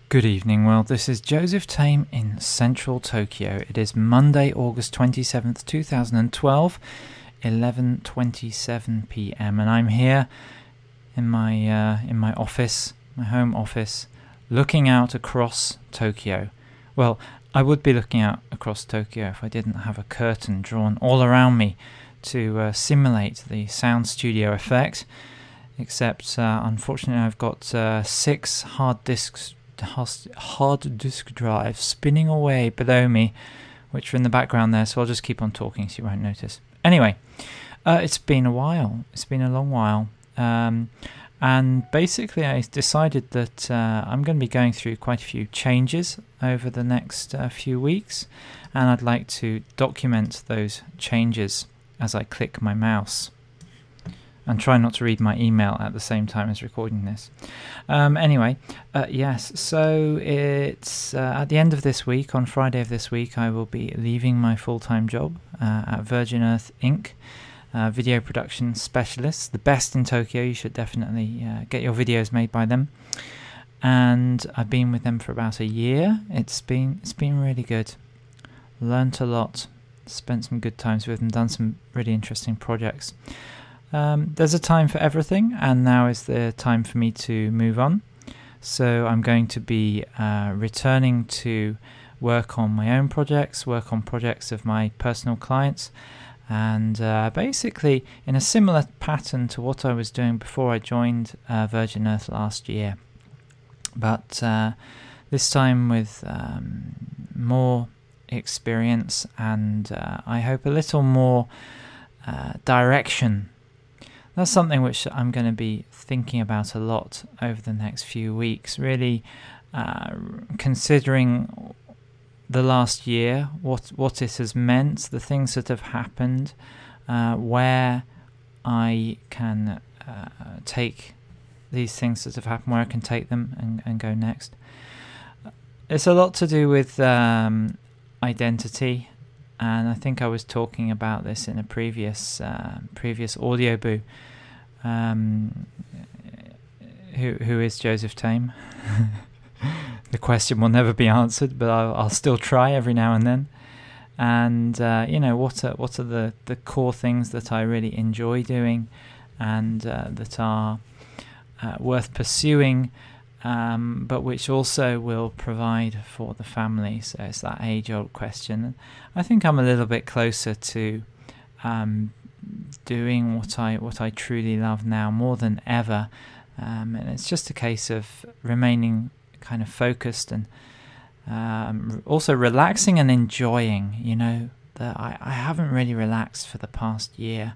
Good evening, world. This is Joseph Tame in central Tokyo. It is Monday, August 27th, 2012, 11:27 p.m. and I'm here in my office, my home office, looking out across Tokyo. Well, I would be looking out across Tokyo if I didn't have a curtain drawn all around me to simulate the sound studio effect, except unfortunately I've got 6 hard disk drives spinning away below me, which are in the background there, so I'll just keep on talking so you won't notice. Anyway, it's been a while. It's been a long while. And basically I decided that I'm going to be going through quite a few changes over the next few weeks, and I'd like to document those changes as I click my mouse and try not to read my email at the same time as recording this. Yes, so it's at the end of this week, on Friday of this week, I will be leaving my full-time job at Virgin Earth Inc., video production specialist, the best in Tokyo. You should definitely get your videos made by them. And I've been with them for about a year. It's been really good. Learned a lot, spent some good times with them, done some really interesting projects. There's a time for everything, and now is the time for me to move on. So I'm going to be returning to work on my own projects, work on projects of my personal clients, and basically in a similar pattern to what I was doing before I joined Virgin Earth last year. But this time with more experience and I hope a little more direction. That's something which I'm going to be thinking about a lot over the next few weeks, really considering the last year, what it has meant, the things that have happened, where I can take these things that have happened, where I can take them and go next. It's a lot to do with identity, and I think I was talking about this in a previous audio boo. Who is Joseph Tame? The question will never be answered, but I'll still try every now and then. And what are the core things that I really enjoy doing, and that are worth pursuing, but which also will provide for the family. So it's that age-old question. I think I'm a little bit closer to doing what I truly love now more than ever, and it's just a case of remaining kind of focused and also relaxing and enjoying. That I haven't really relaxed for the past year.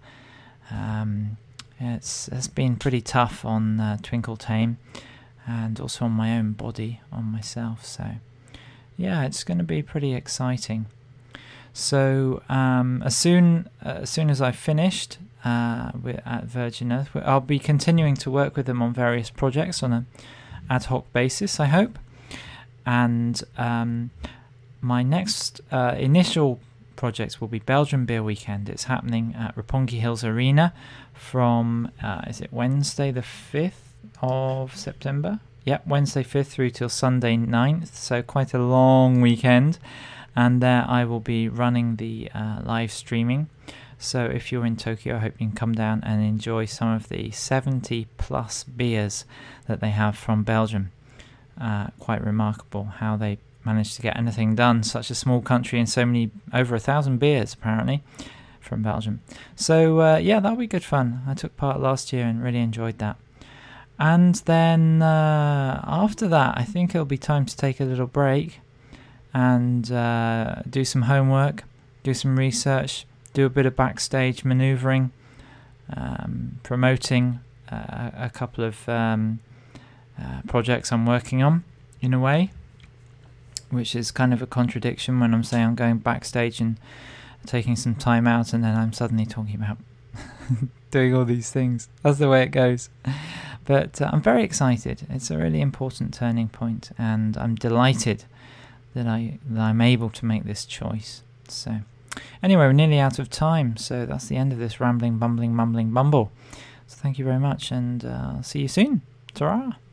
It's been pretty tough on Twinkle Tame, and also on my own body, on myself. So yeah, it's going to be pretty exciting. So as soon as I've finished at Virgin Earth, I'll be continuing to work with them on various projects on an ad hoc basis, I hope. And my next initial project will be Belgium Beer Weekend. It's happening at Roppongi Hills Arena from, is it Wednesday the 5th of September? Yep, Wednesday 5th through till Sunday 9th, so quite a long weekend. And there I will be running the live streaming. So if you're in Tokyo, I hope you can come down and enjoy some of the 70 plus beers that they have from Belgium. Quite remarkable how they managed to get anything done, such a small country, and so many, over 1,000 beers apparently from Belgium. So yeah, that'll be good fun. I took part last year and really enjoyed that. And then after that, I think it'll be time to take a little break and do some homework, do some research, do a bit of backstage maneuvering, promoting a couple of projects I'm working on, in a way, which is kind of a contradiction when I'm saying I'm going backstage and taking some time out, and then I'm suddenly talking about doing all these things. That's the way it goes. But I'm very excited. It's a really important turning point, and I'm delighted that I'm able to make this choice. So anyway, we're nearly out of time, so that's the end of this rambling, bumbling, mumbling bumble. So thank you very much, and I'll see you soon. Ta-ra!